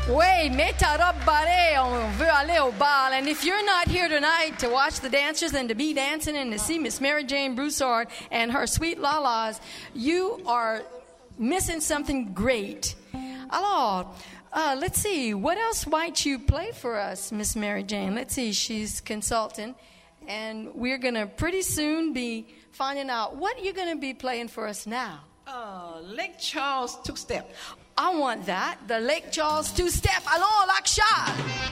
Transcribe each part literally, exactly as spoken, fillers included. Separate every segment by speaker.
Speaker 1: Oui, metarabare, on veut aller au bal. And if you're not here tonight to watch the dancers and to be dancing and to see Miss Mary Jane Broussard and her sweet lalas, you are missing something great. Alors, uh, let's see, what else might you play for us, Miss Mary Jane? Let's see, she's consulting, and we're going to pretty soon be finding out what you're going to be playing for us now.
Speaker 2: Uh, Lake Charles two-step.
Speaker 1: I want that. The Lake Charles two-step. Allons, l'action!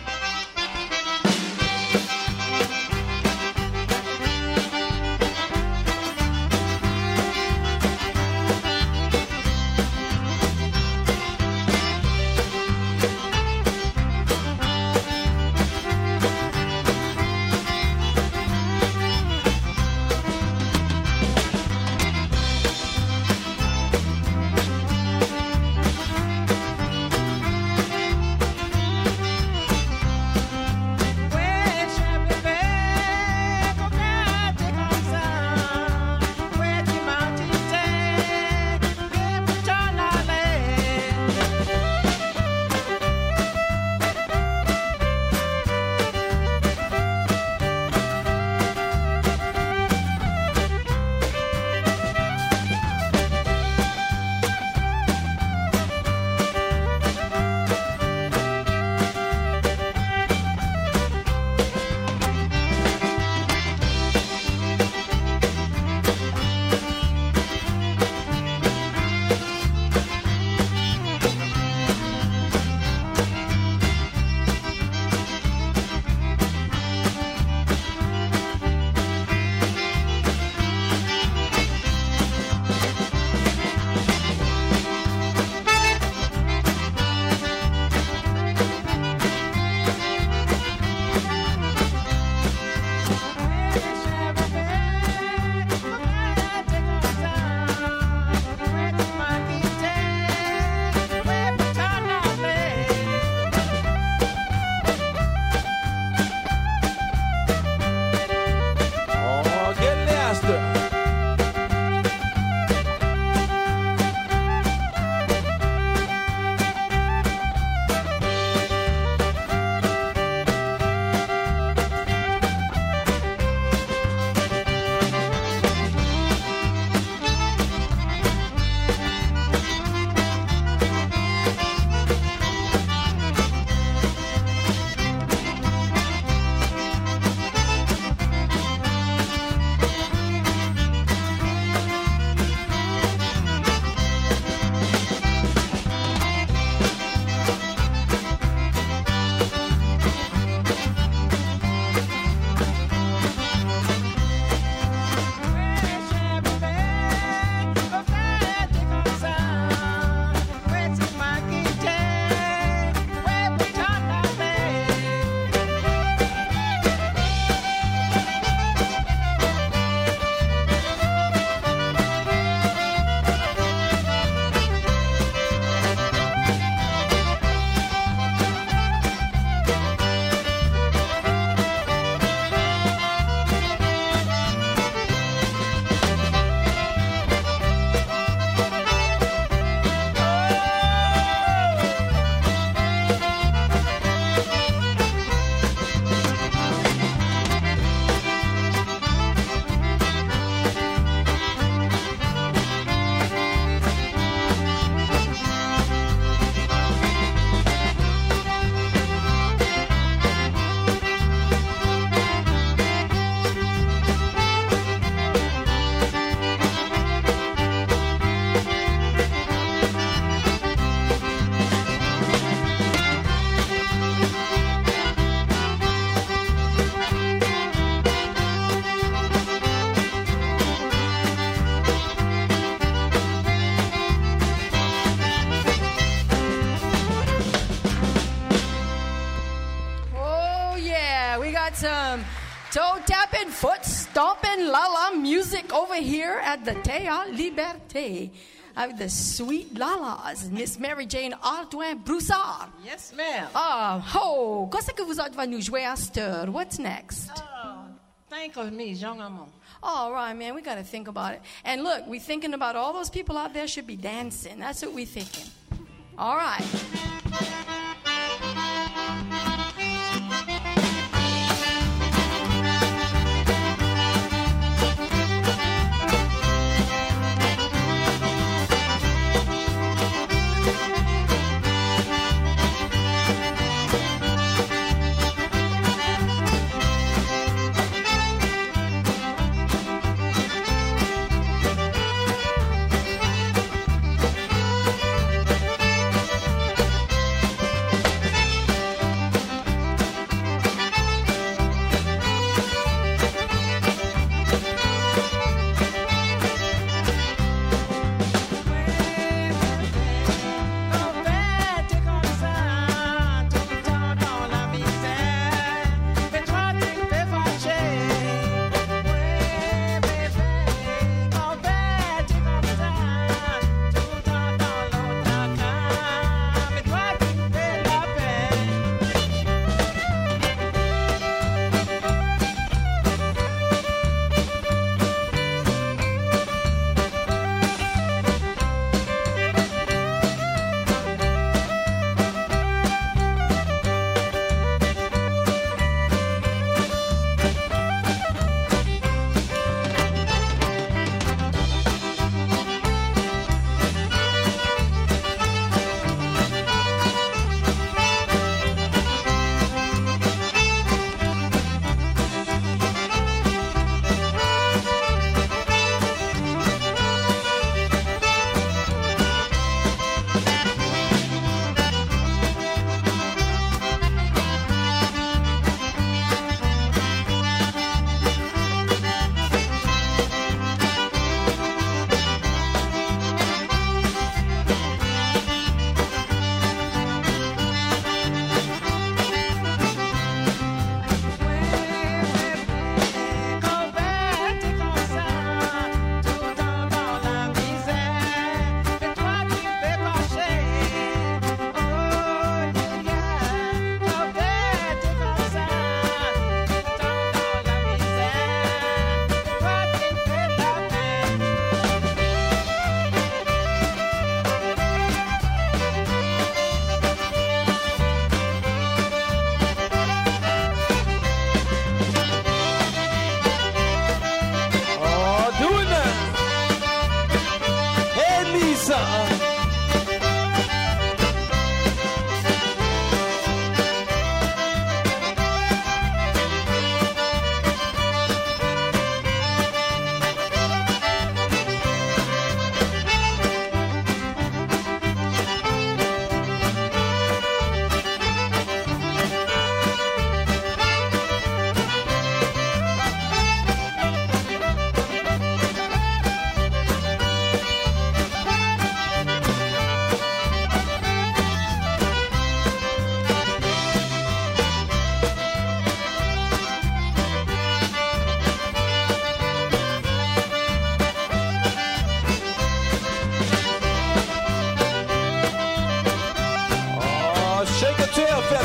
Speaker 1: Some toe tapping, foot stomping, la la music over here at the Théâtre Liberté of the sweet lalas, Miss Mary Jane Ardoin Broussard.
Speaker 2: Yes, ma'am.
Speaker 1: Ah, oh, qu'est-ce que vous autres va nous jouer à cette heure? What's next?
Speaker 2: Oh, think of me, Jean Amon.
Speaker 1: All right, man, we got to think about it. And look, we're thinking about all those people out there should be dancing. That's what we're thinking. All right.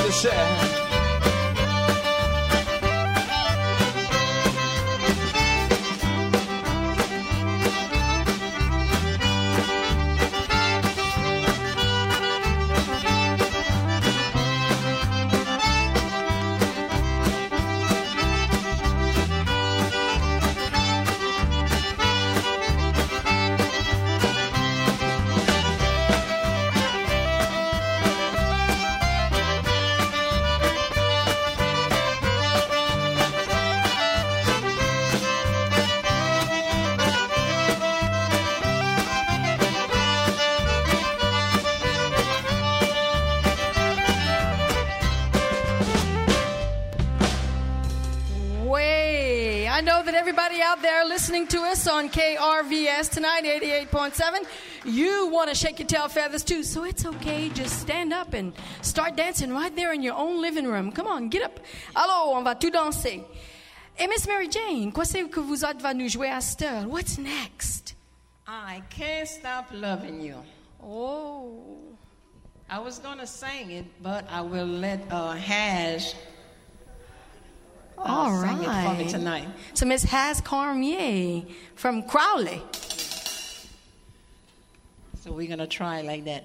Speaker 3: to share.
Speaker 1: I know that everybody out there listening to us on K R V S tonight, eighty-eight point seven, you want to shake your tail feathers too, so it's okay. Just stand up and start dancing right there in your own living room. Come on, get up. Alors, on va tout danser. Et Miss Mary Jane, quoi c'est que vous autres va nous jouer à cette heure? What's next?
Speaker 2: I can't stop loving you.
Speaker 1: Oh.
Speaker 2: I was going to sing it, but I will let uh, Hash uh,
Speaker 1: All
Speaker 2: sing
Speaker 1: right.
Speaker 2: it for me tonight.
Speaker 1: So Miss Has Cormier from Crowley.
Speaker 2: So we're going to try like that.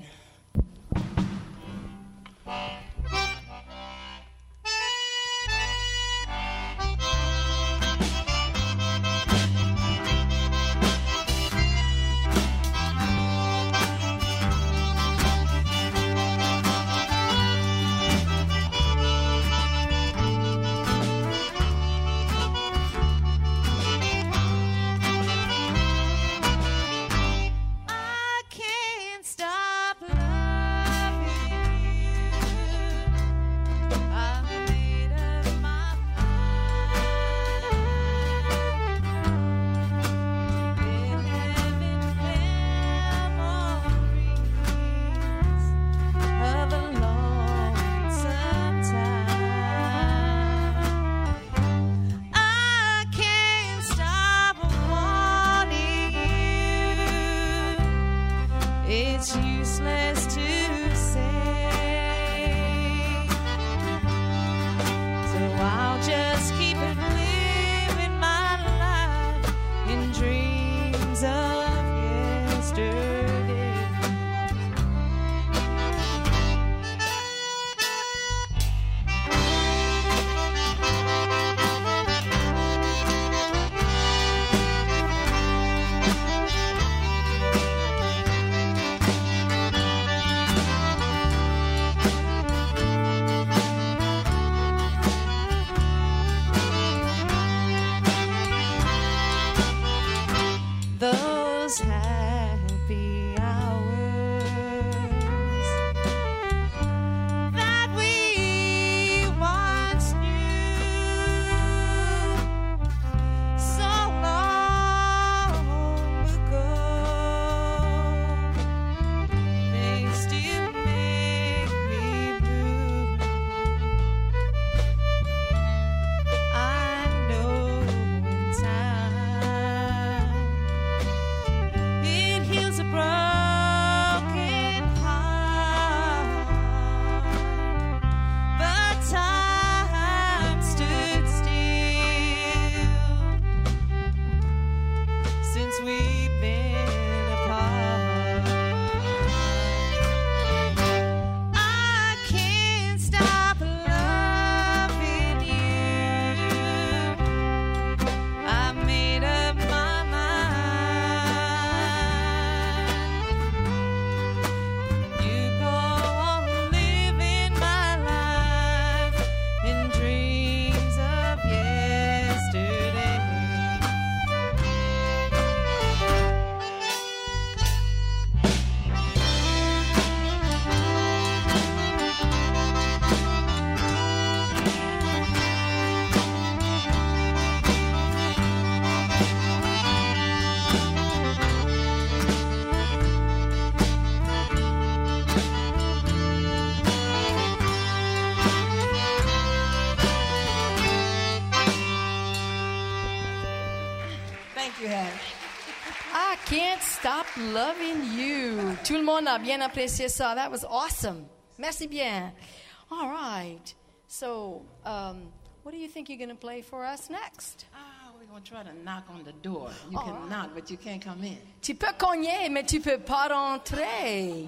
Speaker 1: I can't stop loving you. Tout le monde a bien apprécié ça. That was awesome. Merci bien. All right. So, um, what do you think you're going to play for us next?
Speaker 2: Ah, we're going to try to knock on the door. You
Speaker 1: All
Speaker 2: can
Speaker 1: right.
Speaker 2: knock, but you can't come in.
Speaker 1: Tu peux cogner, mais tu peux pas rentrer.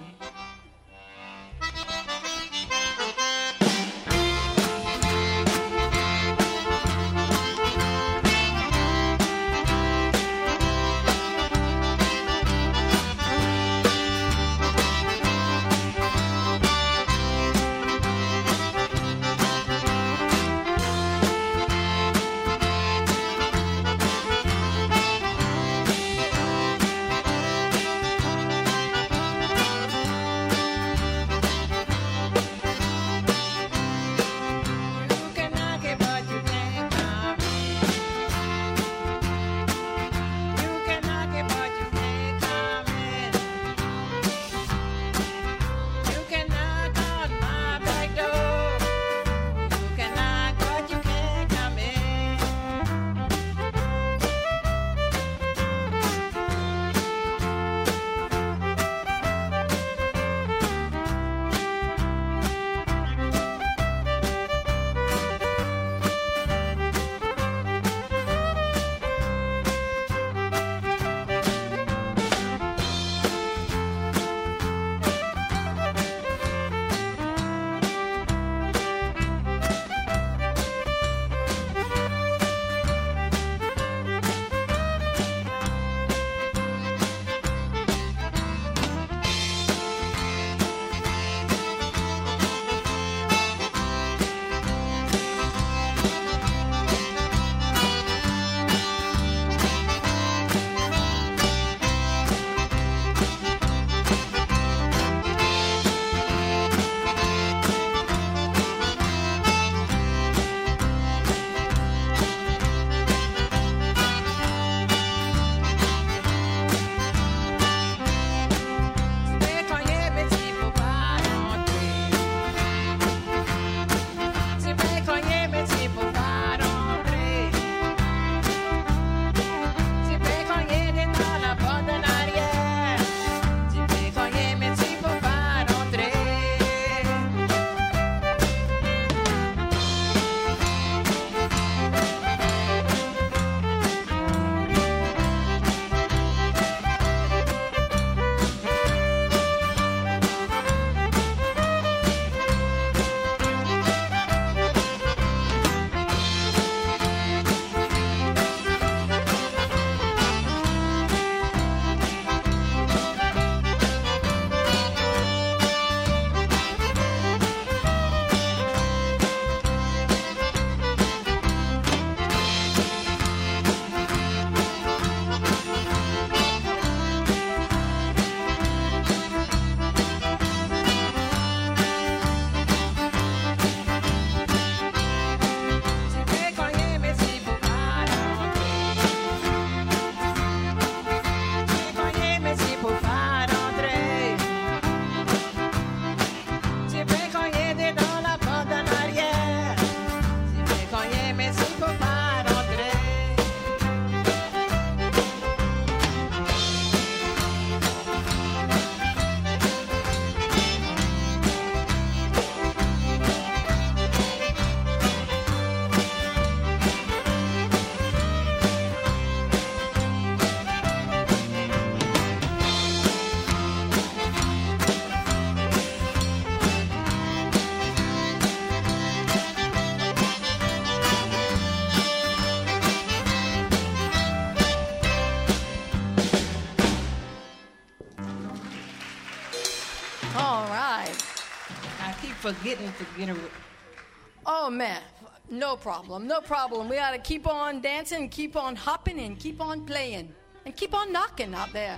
Speaker 2: Forgetting to get a.
Speaker 1: Oh, man. No problem. No problem. We got to keep on dancing, keep on hopping, and keep on playing. And keep on knocking out there.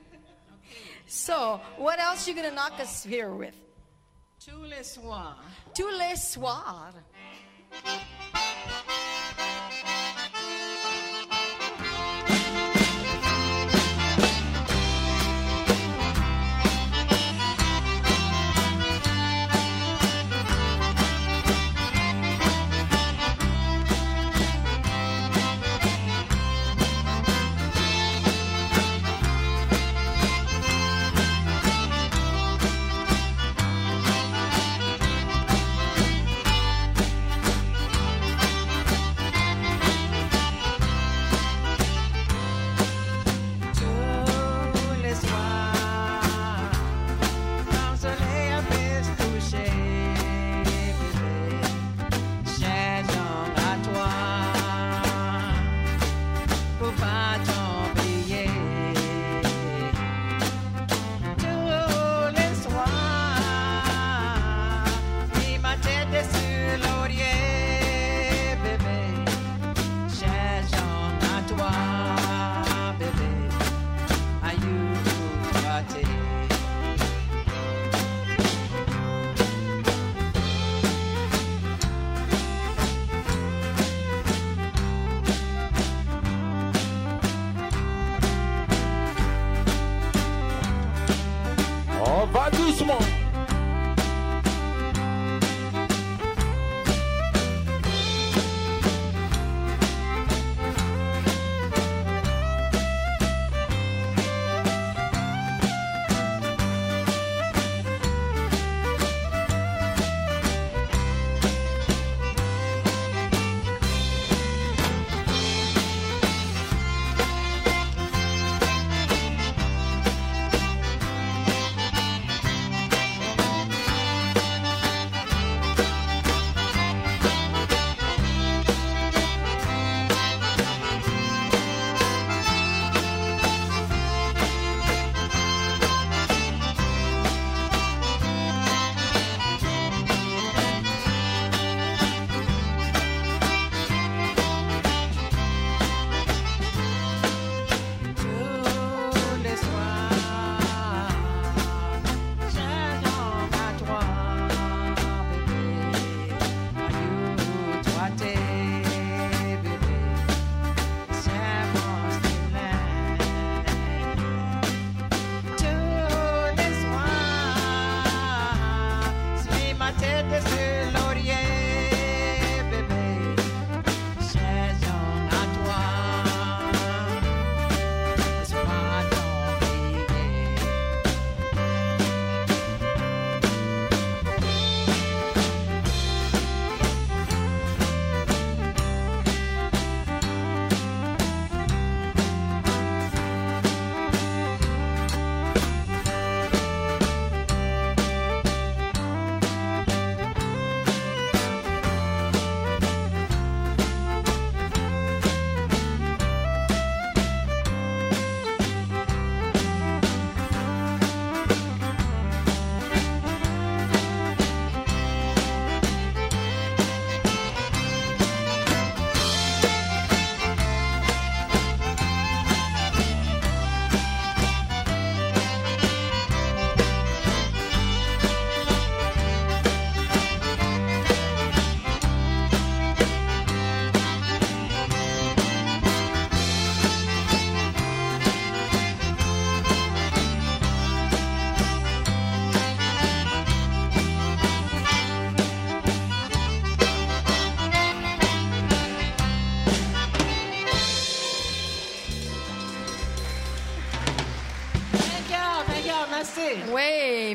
Speaker 1: So, what else you going to knock us here with?
Speaker 2: Tous les soirs.
Speaker 1: Tous les soirs.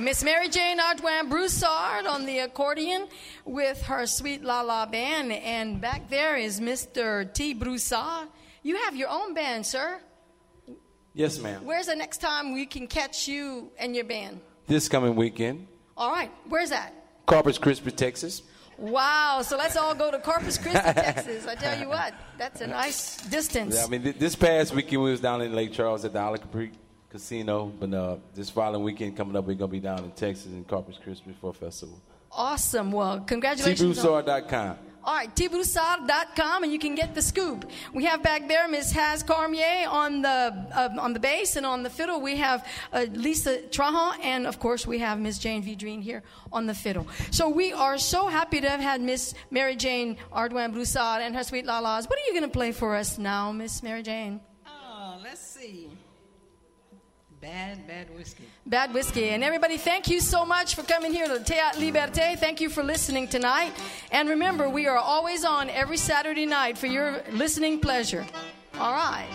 Speaker 1: Miss Mary Jane Ardouin Broussard on the accordion with her Sweet La La band. And back there is Mister T. Broussard. You have your own band, sir?
Speaker 3: Yes, ma'am.
Speaker 1: Where's the next time we can catch you and your band?
Speaker 3: This coming weekend.
Speaker 1: All right. Where's that?
Speaker 3: Corpus Christi, Texas.
Speaker 1: Wow. So let's all go to Corpus Christi, Texas. I tell you what, that's a nice distance.
Speaker 3: Yeah, I mean, th- this past weekend we was down in Lake Charles at the Isle Capri Casino. But uh, this following weekend coming up, we're going to be down in Texas in Corpus Christi for a festival.
Speaker 1: Awesome. Well, congratulations.
Speaker 3: T Broussard dot com.
Speaker 1: All right, T Broussard dot com, and you can get the scoop. We have back there Miss Haz Cormier on the uh, on the bass, and on the fiddle we have uh, Lisa Trahan, and of course we have Miss Jane Vidrine here on the fiddle. So we are so happy to have had Miss Mary Jane Ardouin Broussard and her Sweet La Las. What are you going to play for us now, Miss Mary Jane?
Speaker 2: Oh, let's see. Bad, bad whiskey.
Speaker 1: Bad whiskey. And everybody, thank you so much for coming here to Théâtre Liberté. Thank you for listening tonight. And remember, we are always on every Saturday night for your listening pleasure. All right.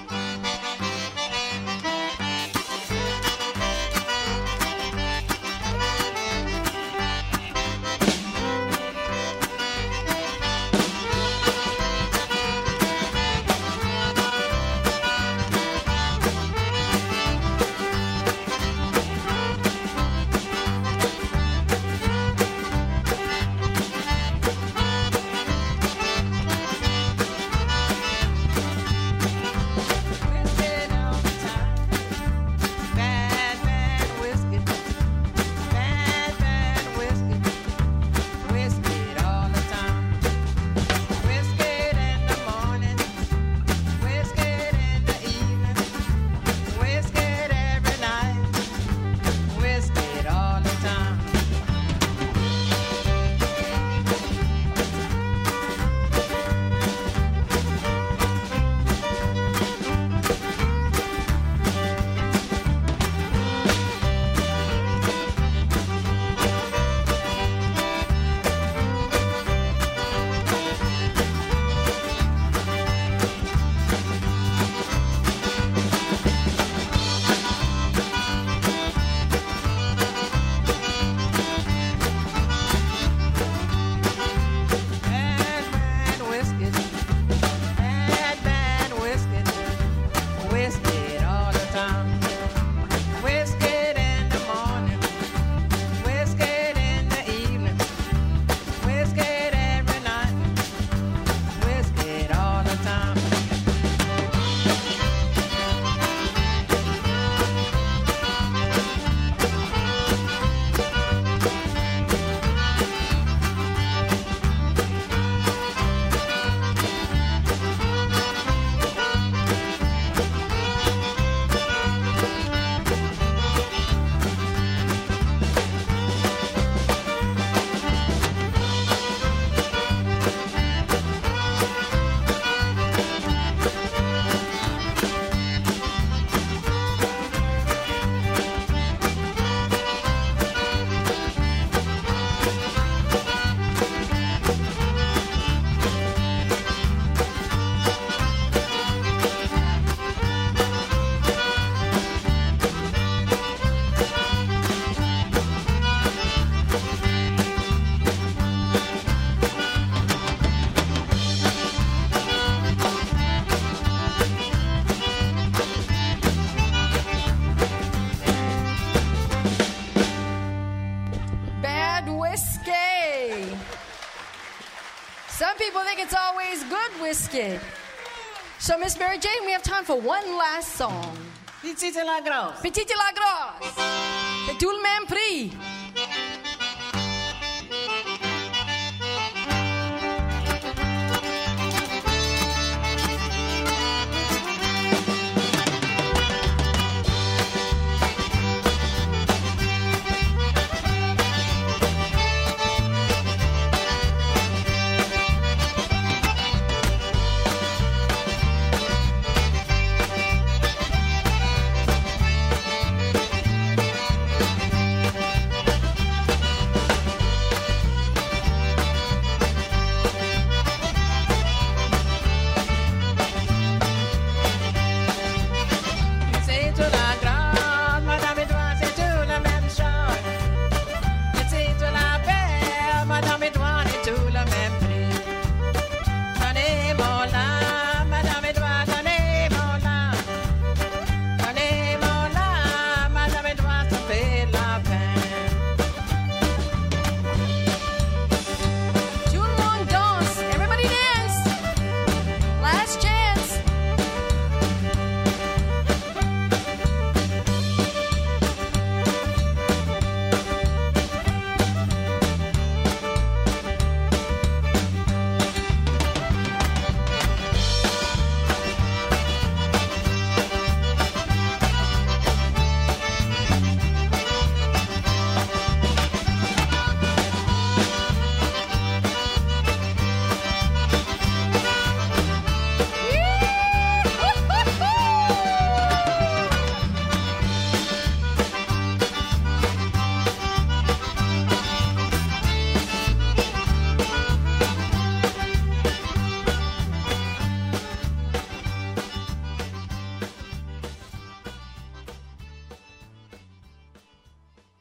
Speaker 1: Some people think it's always good whiskey. So, Miss Mary Jane, we have time for one last song.
Speaker 2: Petite la grosse.
Speaker 1: Petite la grosse. C'est tout le même prix.